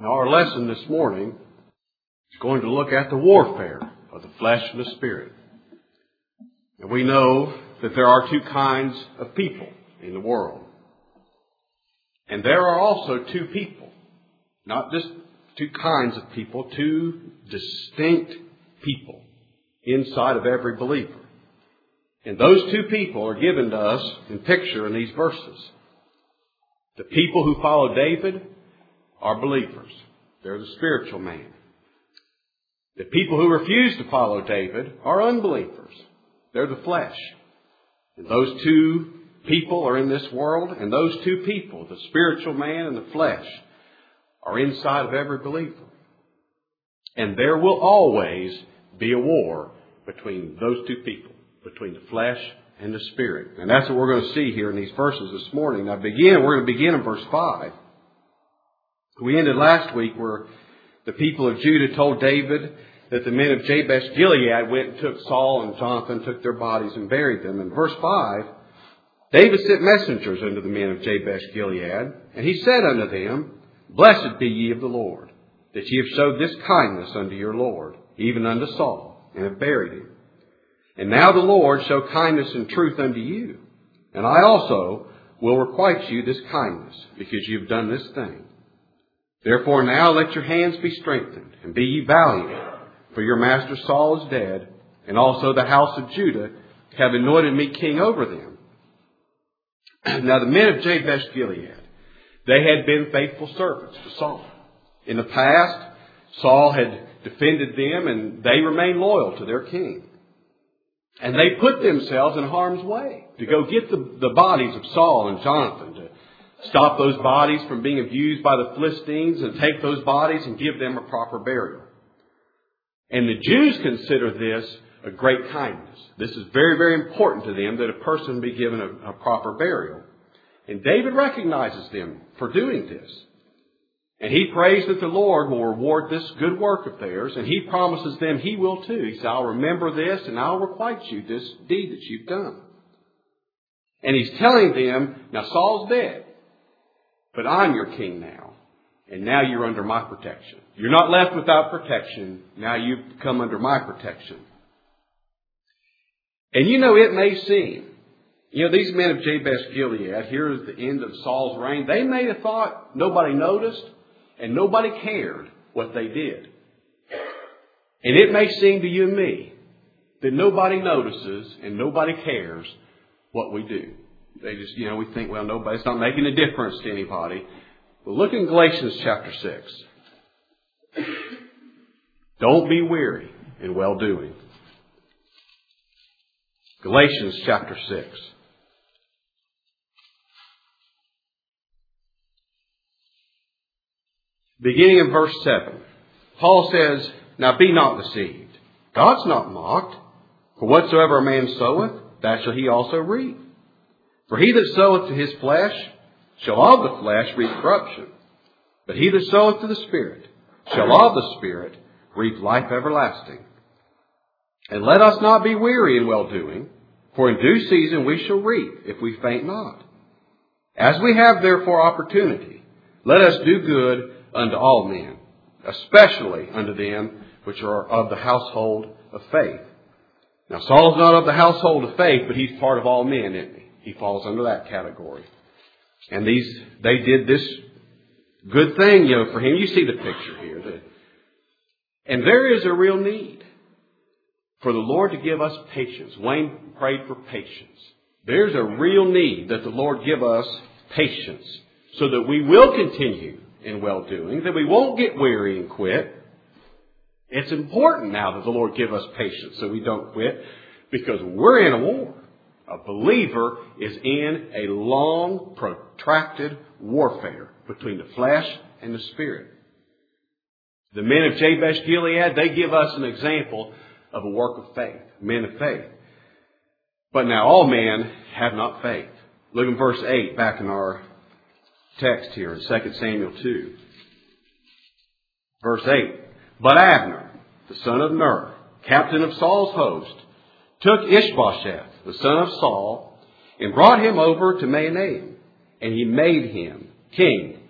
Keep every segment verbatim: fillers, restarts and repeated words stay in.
Now our lesson this morning is going to look at the warfare of the flesh and the spirit. And we know that there are two kinds of people in the world. And there are also two people, not just two kinds of people, two distinct people inside of every believer. And those two people are given to us in picture in these verses. The people who follow David are believers. They're the spiritual man. The people who refuse to follow David are unbelievers. They're the flesh. And those two people are in this world, and those two people, the spiritual man and the flesh, are inside of every believer. And there will always be a war between those two people, between the flesh and the spirit. And that's what we're going to see here in these verses this morning. Now begin, we're going to begin in verse five. We ended last week where the people of Judah told David that the men of Jabesh Gilead went and took Saul and Jonathan, took their bodies and buried them. In verse five, David sent messengers unto the men of Jabesh Gilead, and he said unto them, Blessed be ye of the Lord, that ye have showed this kindness unto your Lord, even unto Saul, and have buried him. And now the Lord show kindness and truth unto you, and I also will requite you this kindness, because ye have done this thing. Therefore now let your hands be strengthened, and be ye valiant, for your master Saul is dead, and also the house of Judah have anointed me king over them. Now the men of Jabesh Gilead, they had been faithful servants to Saul. In the past, Saul had defended them, and they remained loyal to their king. And they put themselves in harm's way to go get the, the bodies of Saul and Jonathan, to stop those bodies from being abused by the Philistines, and take those bodies and give them a proper burial. And the Jews consider this a great kindness. This is very, very important to them, that a person be given a, a proper burial. And David recognizes them for doing this. And he prays that the Lord will reward this good work of theirs, and he promises them he will too. He says, I'll remember this, and I'll requite you this deed that you've done. And he's telling them, now Saul's dead, but I'm your king now. And now you're under my protection. You're not left without protection. Now you've come under my protection. And you know, it may seem, you know, these men of Jabesh Gilead, here is the end of Saul's reign. They may have thought nobody noticed and nobody cared what they did. And it may seem to you and me that nobody notices and nobody cares what we do. They just, you know, we think, well, nobody's not making a difference to anybody. Well, look in Galatians chapter six. Don't be weary in well-doing. Galatians chapter six. Beginning in verse seven. Paul says, Now be not deceived. God's not mocked. For whatsoever a man soweth, that shall he also reap. For he that soweth to his flesh shall of the flesh reap corruption. But he that soweth to the Spirit shall of the Spirit reap life everlasting. And let us not be weary in well-doing, for in due season we shall reap, if we faint not. As we have therefore opportunity, let us do good unto all men, especially unto them which are of the household of faith. Now Saul's not of the household of faith, but he's part of all men, isn't he? He falls under that category. And these, they did this good thing, you know, for him. You see the picture here. That, and there is a real need for the Lord to give us patience. Wayne prayed for patience. There's a real need that the Lord give us patience so that we will continue in well-doing, that we won't get weary and quit. It's important now that the Lord give us patience so we don't quit, because we're in a war. A believer is in a long, protracted warfare between the flesh and the spirit. The men of Jabesh Gilead, they give us an example of a work of faith, men of faith. But now all men have not faith. Look in verse eight back in our text here in Second Samuel two. Verse eight. But Abner, the son of Ner, captain of Saul's host, took Ishbosheth, the son of Saul, and brought him over to Mahanaim, and he made him king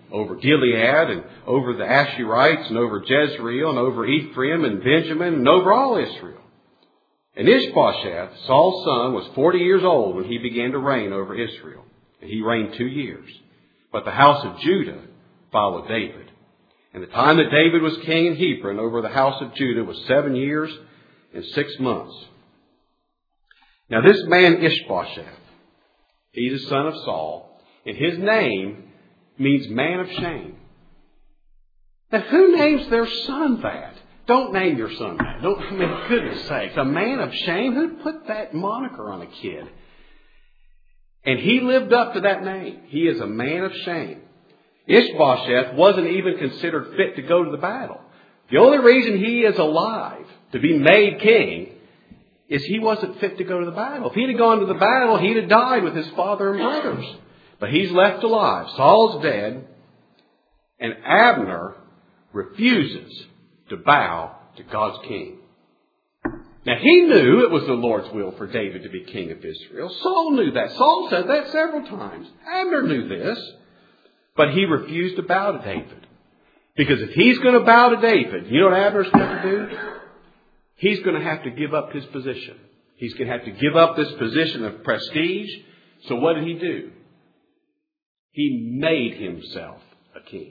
over Gilead and over the Asherites and over Jezreel and over Ephraim and Benjamin and over all Israel. And Ishbosheth, Saul's son, was forty years old when he began to reign over Israel. And he reigned two years. But the house of Judah followed David. And the time that David was king in Hebron over the house of Judah was seven years and six months. Now this man Ishbosheth, he's a son of Saul, and his name means man of shame. Now who names their son that? Don't name your son that. Don't, I mean, goodness sakes, a man of shame? Who put that moniker on a kid? And he lived up to that name. He is a man of shame. Ishbosheth wasn't even considered fit to go to the battle. The only reason he is alive to be made king is he wasn't fit to go to the battle. If he'd have gone to the battle, he'd have died with his father and brothers. But he's left alive. Saul's dead. And Abner refuses to bow to God's king. Now he knew it was the Lord's will for David to be king of Israel. Saul knew that. Saul said that several times. Abner knew this. But he refused to bow to David. Because if he's going to bow to David, you know what Abner's going to do? He's going to have to give up his position. He's going to have to give up this position of prestige. So what did he do? He made himself a king.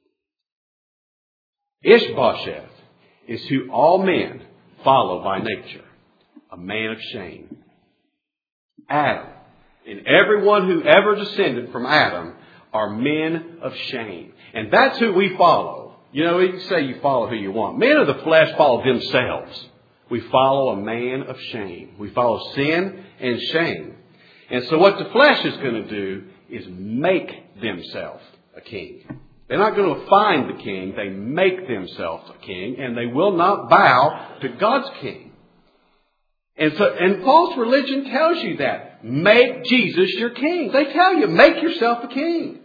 Ishbosheth is who all men follow by nature. A man of shame. Adam and everyone who ever descended from Adam are men of shame. And that's who we follow. You know, you can say you follow who you want. Men of the flesh follow themselves. We follow a man of shame. We follow sin and shame. And so what the flesh is going to do is make themselves a king. They're not going to find the king. They make themselves a king. And they will not bow to God's king. And so, and false religion tells you that. Make Jesus your king. They tell you, make yourself a king.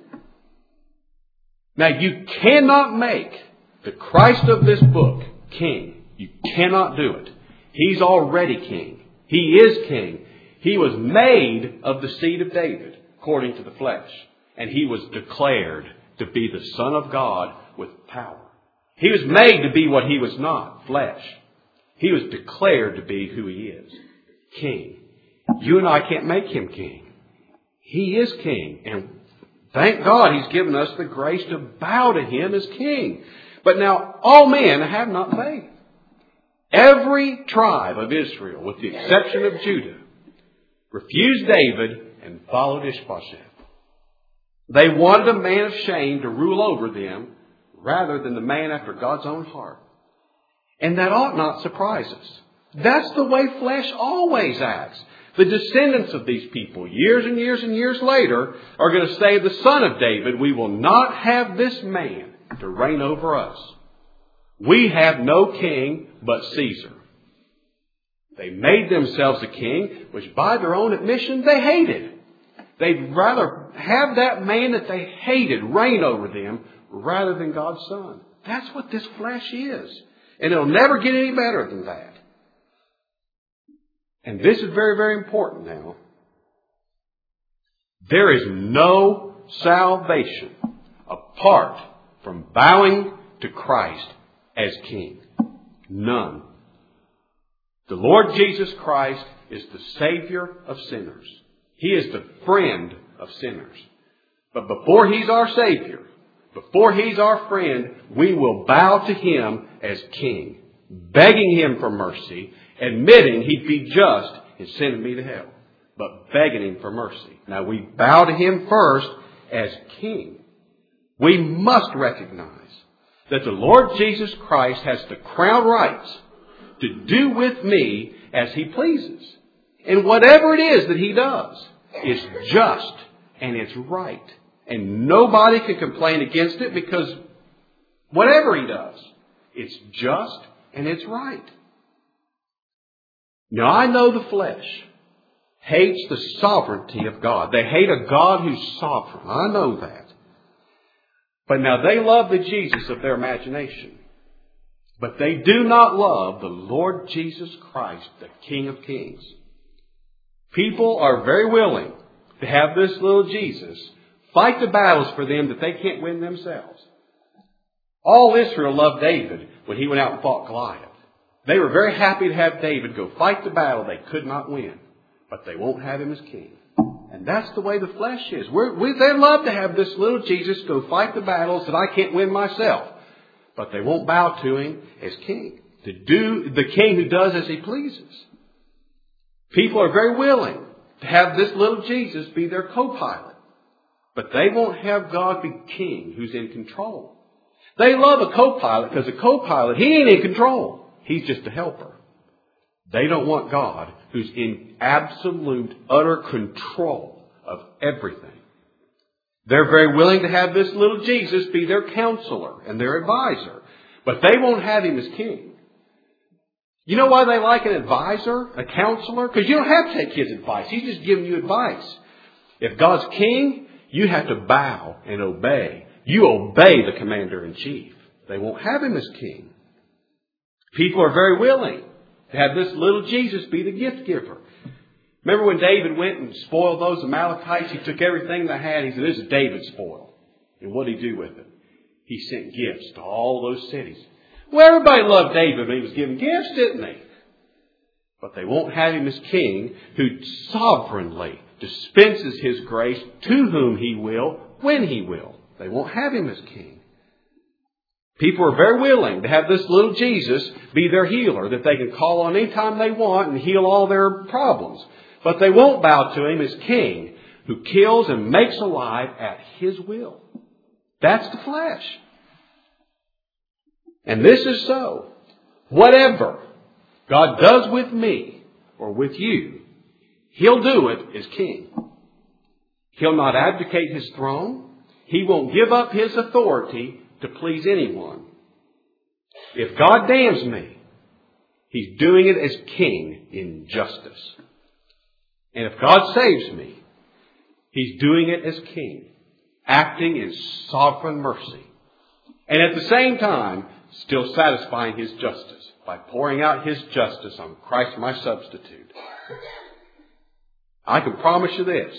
Now, you cannot make the Christ of this book king. You cannot do it. He's already king. He is king. He was made of the seed of David, according to the flesh. And he was declared to be the Son of God with power. He was made to be what he was not, flesh. He was declared to be who he is, king. You and I can't make him king. He is king. And thank God he's given us the grace to bow to him as king. But now all men have not faith. Every tribe of Israel, with the exception of Judah, refused David and followed Ishbosheth. They wanted a man of shame to rule over them rather than the man after God's own heart. And that ought not surprise us. That's the way flesh always acts. The descendants of these people, years and years and years later, are going to say, the son of David, we will not have this man to reign over us. We have no king but Caesar. They made themselves a king, which by their own admission they hated. They'd rather have that man that they hated reign over them rather than God's son. That's what this flesh is. And it'll never get any better than that. And this is very, very important now. There is no salvation apart from bowing to Christ as King. None. The Lord Jesus Christ is the Savior of sinners. He is the friend of sinners. But before He's our Savior, before He's our friend, we will bow to Him as King, begging Him for mercy, admitting He'd be just in sending me to hell, but begging Him for mercy. Now we bow to Him first as King. We must recognize that the Lord Jesus Christ has the crown rights to do with me as He pleases. And whatever it is that He does is just and it's right. And nobody can complain against it because whatever He does, it's just and it's right. Now I know the flesh hates the sovereignty of God. They hate a God who's sovereign. I know that. But now they love the Jesus of their imagination. But they do not love the Lord Jesus Christ, the King of Kings. People are very willing to have this little Jesus Fight the battles for them that they can't win themselves. All Israel loved David when he went out and fought Goliath. They were very happy to have David go fight the battle they could not win. But they won't have him as king. And that's the way the flesh is. We're, we, they love to have this little Jesus go fight the battles that I can't win myself. But they won't bow to him as king. To do the king who does as he pleases. People are very willing to have this little Jesus be their co-pilot. But they won't have God be king who's in control. They love a co-pilot because a co-pilot, he ain't in control. He's just a helper. They don't want God who's in absolute, utter control of everything. They're very willing to have this little Jesus be their counselor and their advisor. But they won't have him as king. You know why they like an advisor, a counselor? Because you don't have to take his advice. He's just giving you advice. If God's king, you have to bow and obey. You obey the commander-in-chief. They won't have him as king. People are very willing to have this little Jesus be the gift giver. Remember when David went and spoiled those Amalekites? He took everything they had. He said, this is David's spoil. And what did he do with it? He sent gifts to all those cities. Well, everybody loved David when he was giving gifts, didn't they? But they won't have him as king who sovereignly dispenses his grace to whom he will, when he will. They won't have him as king. People are very willing to have this little Jesus be their healer, that they can call on any time they want and heal all their problems. But they won't bow to him as king, who kills and makes alive at his will. That's the flesh. And this is so. Whatever God does with me or with you, he'll do it as king. He'll not abdicate his throne. He won't give up his authority to please anyone. If God damns me, he's doing it as king in justice. And if God saves me, he's doing it as king, acting in sovereign mercy. And at the same time, still satisfying his justice by pouring out his justice on Christ my substitute. I can promise you this.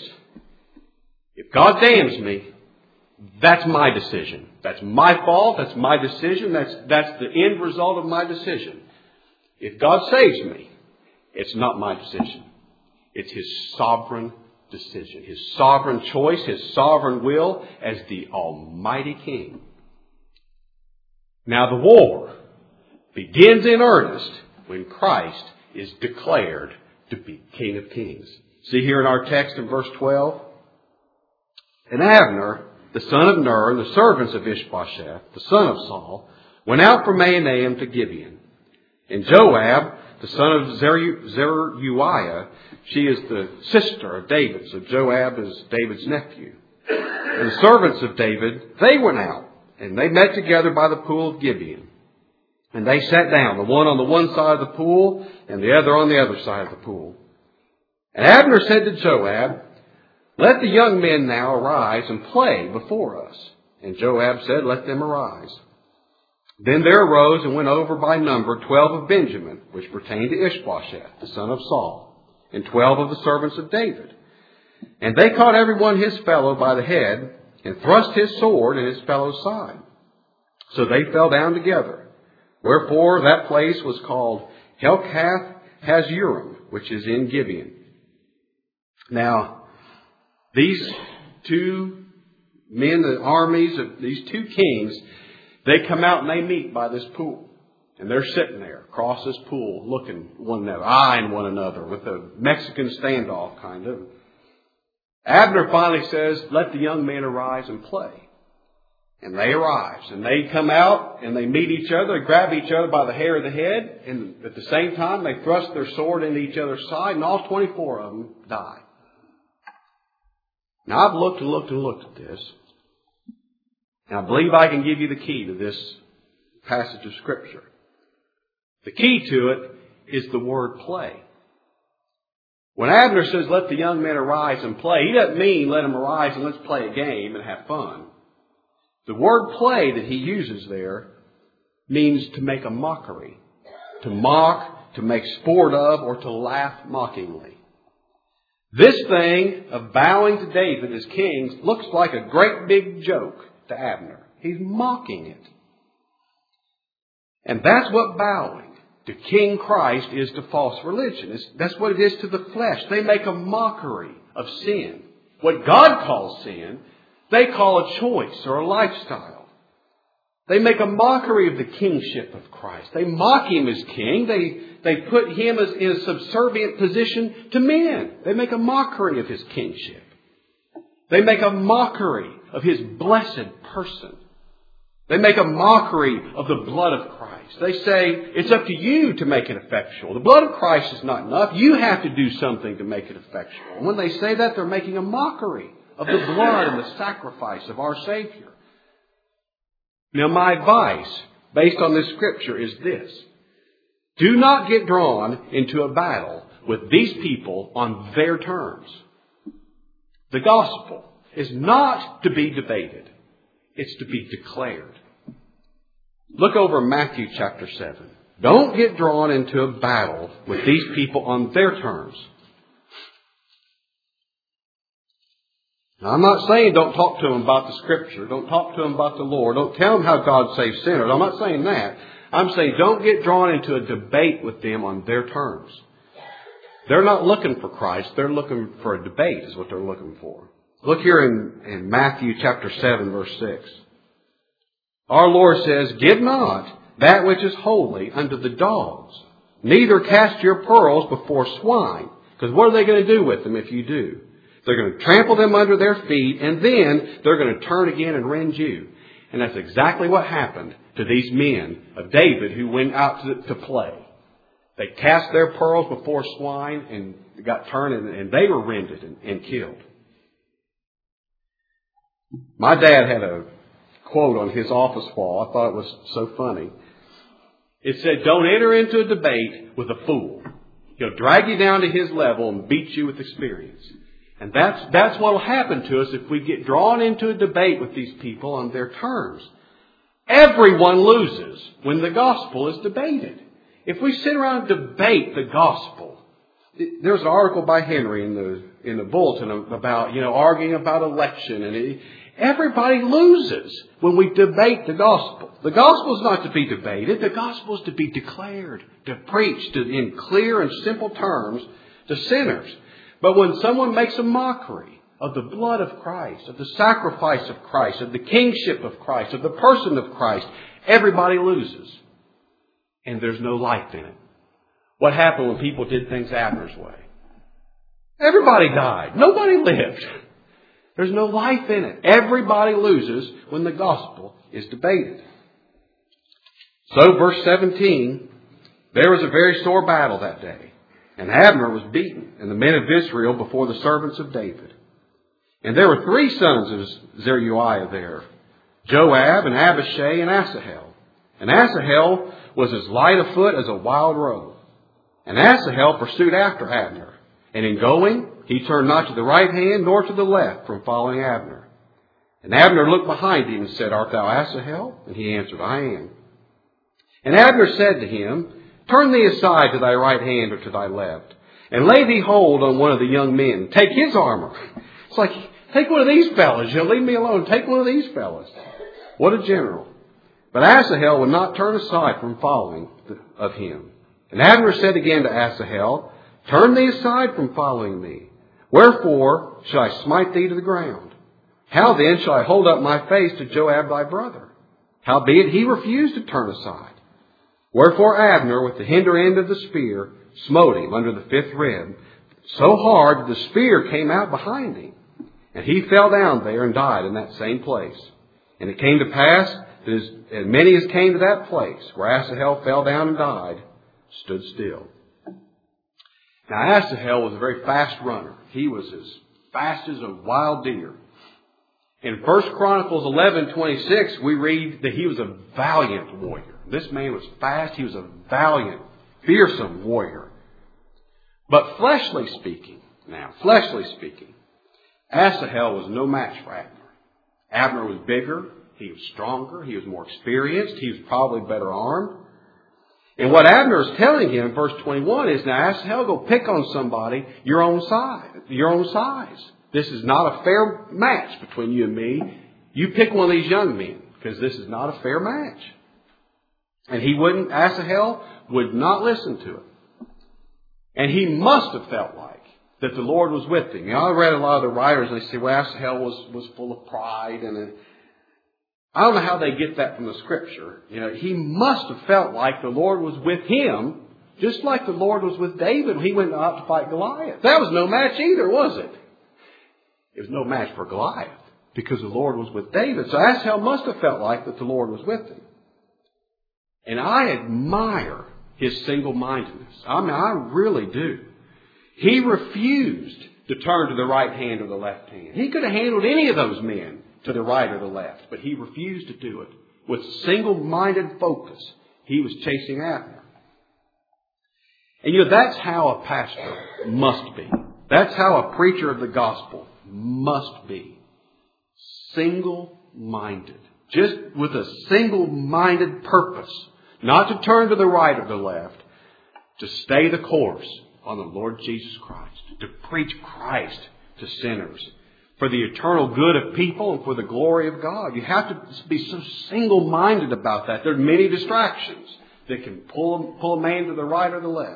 If God damns me, that's my decision. That's my fault. That's my decision. That's, that's the end result of my decision. If God saves me, it's not my decision. It's his sovereign decision. His sovereign choice, his sovereign will as the Almighty King. Now the war begins in earnest when Christ is declared to be King of Kings. See here in our text in verse twelve. And Abner, the son of Ner, and the servants of Ishbosheth, the son of Saul, went out from Mahanaim to Gibeon. And Joab, the son of Zeru- Zeruiah, she is the sister of David, so Joab is David's nephew. And the servants of David, they went out, and they met together by the pool of Gibeon. And they sat down, the one on the one side of the pool, and the other on the other side of the pool. And Abner said to Joab, let the young men now arise and play before us. And Joab said, let them arise. Then there arose and went over by number twelve of Benjamin, which pertained to Ishbosheth, the son of Saul, and twelve of the servants of David. And they caught every one his fellow by the head, and thrust his sword in his fellow's side. So they fell down together. Wherefore that place was called Helkath Hazurim, which is in Gibeon. Now, these two men, the armies of these two kings, they come out and they meet by this pool. And they're sitting there across this pool looking one another, eyeing one another with a Mexican standoff kind of. Abner finally says, let the young men arise and play. And they arise. And they come out and they meet each other. They grab each other by the hair of the head. And at the same time, they thrust their sword into each other's side. And all twenty-four of them die. Now, I've looked and looked and looked at this. And I believe I can give you the key to this passage of Scripture. The key to it is the word play. When Abner says, let the young men arise and play, he doesn't mean let them arise and let's play a game and have fun. The word play that he uses there means to make a mockery, to mock, to make sport of, or to laugh mockingly. This thing of bowing to David as king looks like a great big joke to Abner. He's mocking it. And that's what bowing to King Christ is to false religion. It's, that's what it is to the flesh. They make a mockery of sin. What God calls sin, they call a choice or a lifestyle. They make a mockery of the kingship of Christ. They mock Him as king. They, they put Him as in a subservient position to men. They make a mockery of His kingship. They make a mockery of His blessed person. They make a mockery of the blood of Christ. They say, it's up to you to make it effectual. The blood of Christ is not enough. You have to do something to make it effectual. And when they say that, they're making a mockery of the blood and the sacrifice of our Savior. Now, my advice, based on this scripture, is this. Do not get drawn into a battle with these people on their terms. The gospel is not to be debated. It's to be declared. Look over Matthew chapter seven. Don't get drawn into a battle with these people on their terms. Now, I'm not saying don't talk to them about the Scripture. Don't talk to them about the Lord. Don't tell them how God saves sinners. I'm not saying that. I'm saying don't get drawn into a debate with them on their terms. They're not looking for Christ. They're looking for a debate is what they're looking for. Look here in, in Matthew chapter seven, verse six. Our Lord says, give not that which is holy unto the dogs, neither cast your pearls before swine. Because what are they going to do with them if you do? They're going to trample them under their feet, and then they're going to turn again and rend you. And that's exactly what happened to these men of David who went out to, to play. They cast their pearls before swine and got turned, and, and they were rended and, and killed. My dad had a quote on his office wall. I thought it was so funny. It said, don't enter into a debate with a fool. He'll drag you down to his level and beat you with experience. And that's, that's what will happen to us if we get drawn into a debate with these people on their terms. Everyone loses when the gospel is debated. If we sit around and debate the gospel, there's an article by Henry in the in the bulletin about, you know, arguing about election, and it, everybody loses when we debate the gospel. The gospel is not to be debated. The gospel is to be declared, to preach to, in clear and simple terms to sinners. But when someone makes a mockery of the blood of Christ, of the sacrifice of Christ, of the kingship of Christ, of the person of Christ, everybody loses. And there's no life in it. What happened when people did things Abner's way? Everybody died. Nobody lived. There's no life in it. Everybody loses when the gospel is debated. So, verse seventeen, there was a very sore battle that day. And Abner was beaten, and the men of Israel before the servants of David. And there were three sons of Zeruiah there, Joab and Abishai and Asahel. And Asahel was as light of foot as a wild roe. And Asahel pursued after Abner. And in going, he turned not to the right hand nor to the left from following Abner. And Abner looked behind him and said, art thou Asahel? And he answered, I am. And Abner said to him, turn thee aside to thy right hand or to thy left, and lay thee hold on one of the young men. Take his armor. It's like, take one of these fellas. You'll leave me alone. Take one of these fellas. What a general. But Asahel would not turn aside from following of him. And Abner said again to Asahel, turn thee aside from following me. Wherefore shall I smite thee to the ground? How then shall I hold up my face to Joab thy brother? Howbeit he refused to turn aside. Wherefore Abner, with the hinder end of the spear, smote him under the fifth rib, so hard that the spear came out behind him. And he fell down there and died in that same place. And it came to pass that as, as many as came to that place where Asahel fell down and died, stood still. Now Asahel was a very fast runner. He was as fast as a wild deer. In First Chronicles eleven twenty-six, we read that he was a valiant warrior. This man was fast. He was a valiant, fearsome warrior. But fleshly speaking, now, fleshly speaking, Asahel was no match for Abner. Abner was bigger. He was stronger. He was more experienced. He was probably better armed. And what Abner is telling him in verse twenty-one is, now Asahel, go pick on somebody your own size, your own size. This is not a fair match between you and me. You pick one of these young men, because this is not a fair match. And he wouldn't, Asahel would not listen to it. And he must have felt like that the Lord was with him. You know, I read a lot of the writers and they say, well, Asahel was, was full of pride. And uh, I don't know how they get that from the Scripture. You know, he must have felt like the Lord was with him, just like the Lord was with David when he went out to fight Goliath. That was no match either, was it? It was no match for Goliath because the Lord was with David. So Asahel must have felt like that the Lord was with him. And I admire his single-mindedness. I mean, I really do. He refused to turn to the right hand or the left hand. He could have handled any of those men to the right or the left, but he refused to do it. With single-minded focus, he was chasing Abner. And you know, that's how a pastor must be. That's how a preacher of the gospel must be. Single-minded. Just with a single-minded purpose. Not to turn to the right or the left. To stay the course on the Lord Jesus Christ. To preach Christ to sinners. For the eternal good of people and for the glory of God. You have to be so single-minded about that. There are many distractions that can pull, pull a man to the right or the left.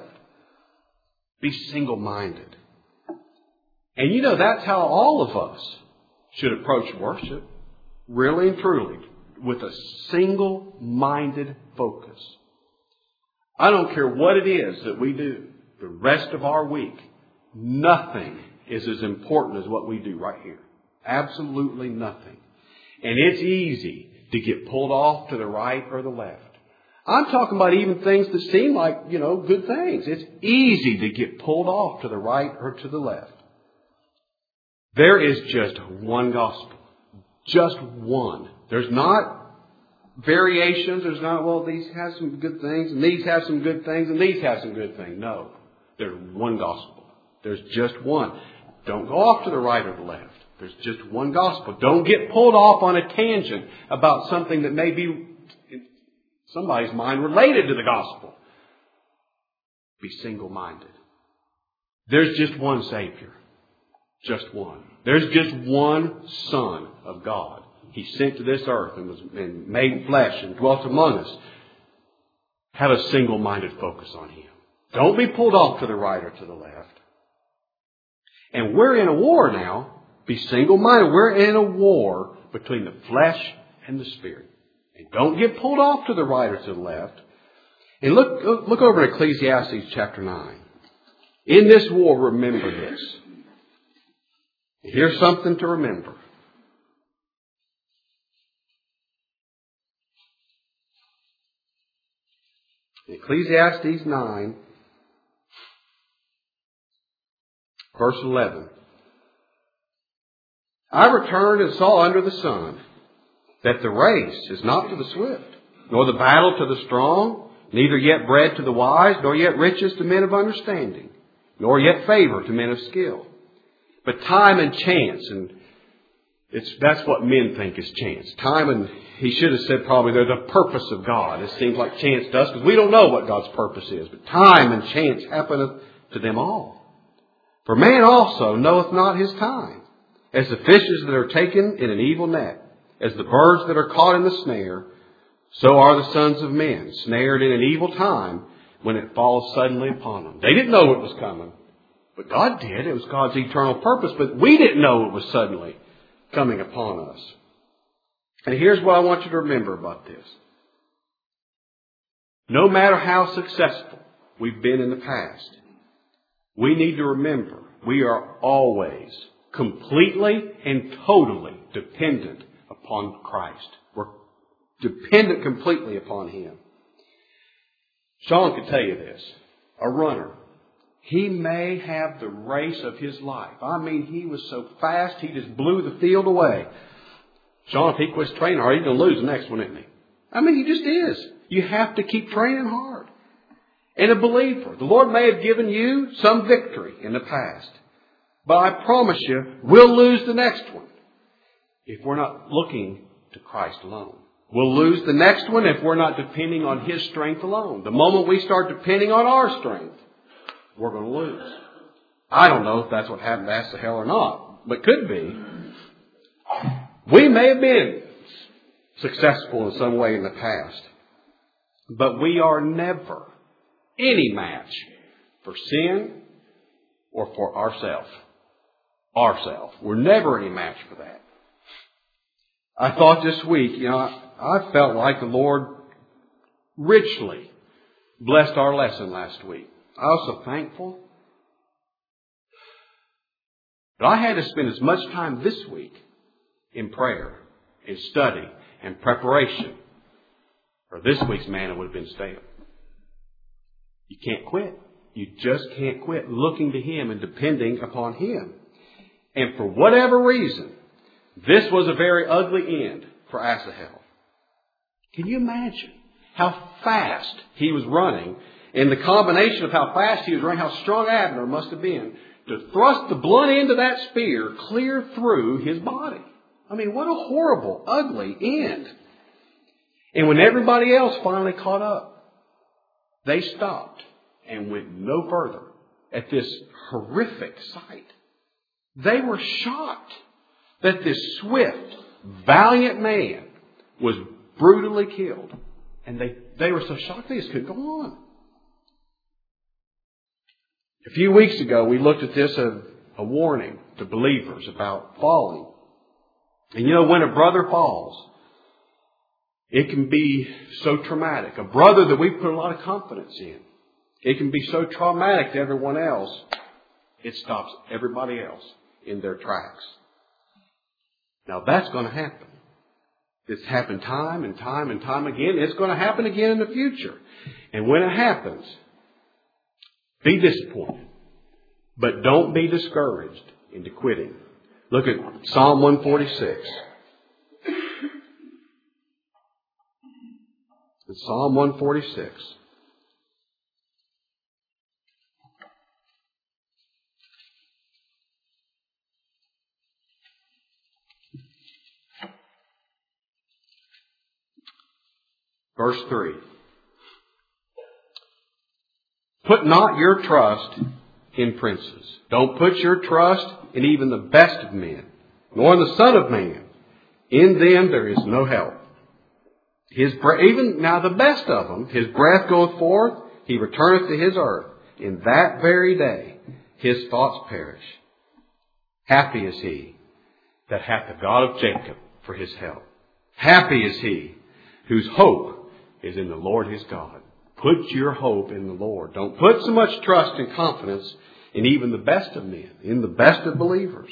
Be single-minded. And you know, that's how all of us should approach worship. Really and truly. With a single-minded focus. I don't care what it is that we do the rest of our week. Nothing is as important as what we do right here. Absolutely nothing. And it's easy to get pulled off to the right or the left. I'm talking about even things that seem like, you know, good things. It's easy to get pulled off to the right or to the left. There is just one gospel. Just one. There's not variations. There's not, well, these have some good things, and these have some good things, and these have some good things. No. There's one gospel. There's just one. Don't go off to the right or the left. There's just one gospel. Don't get pulled off on a tangent about something that may be, in somebody's mind, related to the gospel. Be single-minded. There's just one Savior. Just one. There's just one Son of God. He sent to this earth and was and made flesh and dwelt among us. Have a single-minded focus on Him. Don't be pulled off to the right or to the left. And we're in a war now. Be single-minded. We're in a war between the flesh and the Spirit. And don't get pulled off to the right or to the left. And look, look over at Ecclesiastes chapter nine. In this war, remember this. Here's something to remember. Ecclesiastes nine, verse eleven. I returned and saw under the sun that the race is not to the swift, nor the battle to the strong, neither yet bread to the wise, nor yet riches to men of understanding, nor yet favor to men of skill. But time and chance, and it's that's what men think is chance. Time and, he should have said probably they're the purpose of God. It seems like chance does, because we don't know what God's purpose is. But time and chance happeneth to them all. For man also knoweth not his time. As the fishes that are taken in an evil net, as the birds that are caught in the snare, so are the sons of men, snared in an evil time when it falls suddenly upon them. They didn't know it was coming, but God did. It was God's eternal purpose, but we didn't know it was suddenly coming upon us. And here's what I want you to remember about this. No matter how successful we've been in the past, we need to remember we are always completely and totally dependent upon Christ. We're dependent completely upon Him. Sean could tell you this. A runner, he may have the race of his life. I mean, he was so fast, he just blew the field away. Sean, if he quits training hard, he's going to lose the next one, isn't he? I mean, he just is. You have to keep training hard. And a believer, the Lord may have given you some victory in the past. But I promise you, we'll lose the next one if we're not looking to Christ alone. We'll lose the next one if we're not depending on His strength alone. The moment we start depending on our strength, we're going to lose. I don't know if that's what happened to Asahel or not, but could be. We may have been successful in some way in the past, but we are never any match for sin or for ourselves. Ourselves. We're never any match for that. I thought this week, you know, I, I felt like the Lord richly blessed our lesson last week. I was so thankful. But I had to spend as much time this week in prayer, in study, and preparation. Or this week's manna would have been stale. You can't quit. You just can't quit looking to Him and depending upon Him. And for whatever reason, this was a very ugly end for Asahel. Can you imagine how fast he was running, and the combination of how fast he was running, how strong Abner must have been to thrust the blunt end of that spear clear through his body? I mean, what a horrible, ugly end. And when everybody else finally caught up, they stopped and went no further at this horrific sight. They were shocked that this swift, valiant man was brutally killed. And they, they were so shocked they just couldn't go on. A few weeks ago, we looked at this as a warning to believers about falling. And you know, when a brother falls, it can be so traumatic. A brother that we put a lot of confidence in, it can be so traumatic to everyone else, it stops everybody else in their tracks. Now that's going to happen. It's happened time and time and time again. It's going to happen again in the future. And when it happens, be disappointed. But don't be discouraged into quitting. Look at Psalm one forty-six. In Psalm one forty-six. Verse three. Put not your trust in princes. Don't put your trust in even the best of men, nor in the Son of Man. In them there is no help. His breath, even now the best of them, his breath goeth forth, he returneth to his earth. In that very day his thoughts perish. Happy is he that hath the God of Jacob for his help. Happy is he whose hope is in the Lord his God. Put your hope in the Lord. Don't put so much trust and confidence in even the best of men, in the best of believers.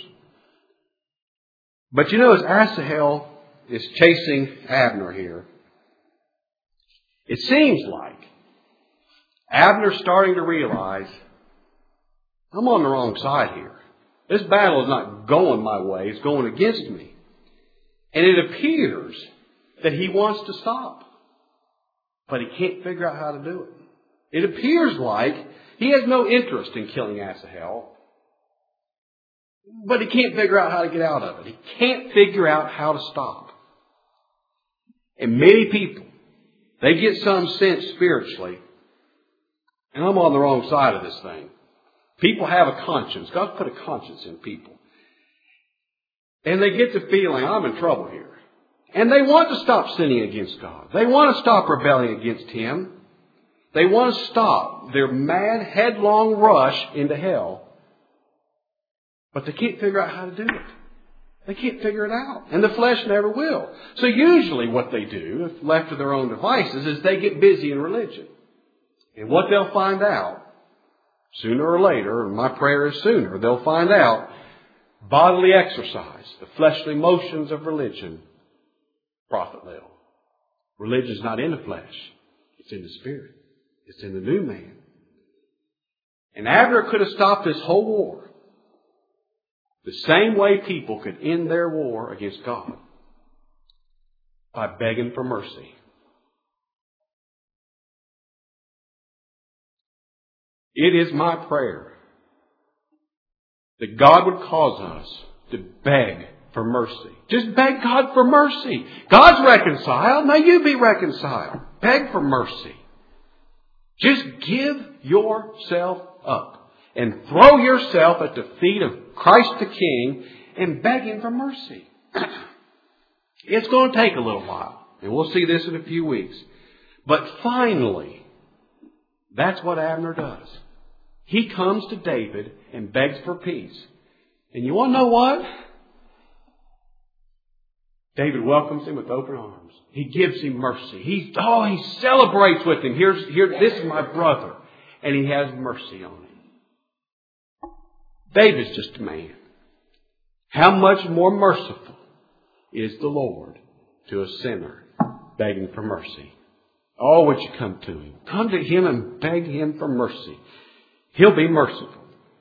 But you know, as Asahel is chasing Abner here, it seems like Abner's starting to realize, I'm on the wrong side here. This battle is not going my way, it's going against me. And it appears that he wants to stop. But he can't figure out how to do it. It appears like he has no interest in killing Asahel. But he can't figure out how to get out of it. He can't figure out how to stop. And many people, they get some sense spiritually, and I'm on the wrong side of this thing. People have a conscience. God's put a conscience in people. And they get the feeling, I'm in trouble here. And they want to stop sinning against God. They want to stop rebelling against Him. They want to stop their mad, headlong rush into hell. But they can't figure out how to do it. They can't figure it out. And the flesh never will. So usually what they do, if left to their own devices, is they get busy in religion. And what they'll find out, sooner or later, and my prayer is sooner, they'll find out bodily exercise, the fleshly motions of religion, profit little. Religion is not in the flesh. It's in the Spirit. It's in the new man. And Abner could have stopped this whole war the same way people could end their war against God, by begging for mercy. It is my prayer that God would cause us to beg for mercy. Just beg God for mercy. God's reconciled. Now you be reconciled. Beg for mercy. Just give yourself up and throw yourself at the feet of Christ the King and beg Him for mercy. It's going to take a little while. And we'll see this in a few weeks. But finally, that's what Abner does. He comes to David and begs for peace. And you want to know what? David welcomes him with open arms. He gives him mercy. He, oh, he celebrates with him. Here's, here, this is my brother. And he has mercy on him. David's just a man. How much more merciful is the Lord to a sinner begging for mercy? Oh, would you come to Him? Come to Him and beg Him for mercy. He'll be merciful.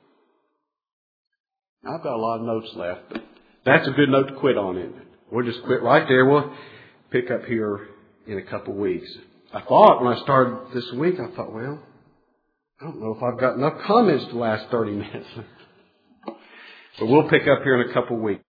I've got a lot of notes left, but that's a good note to quit on, isn't it? We'll just quit right there. We'll pick up here in a couple of weeks. I thought when I started this week, I thought, well, I don't know if I've got enough comments to last thirty minutes. But we'll pick up here in a couple of weeks.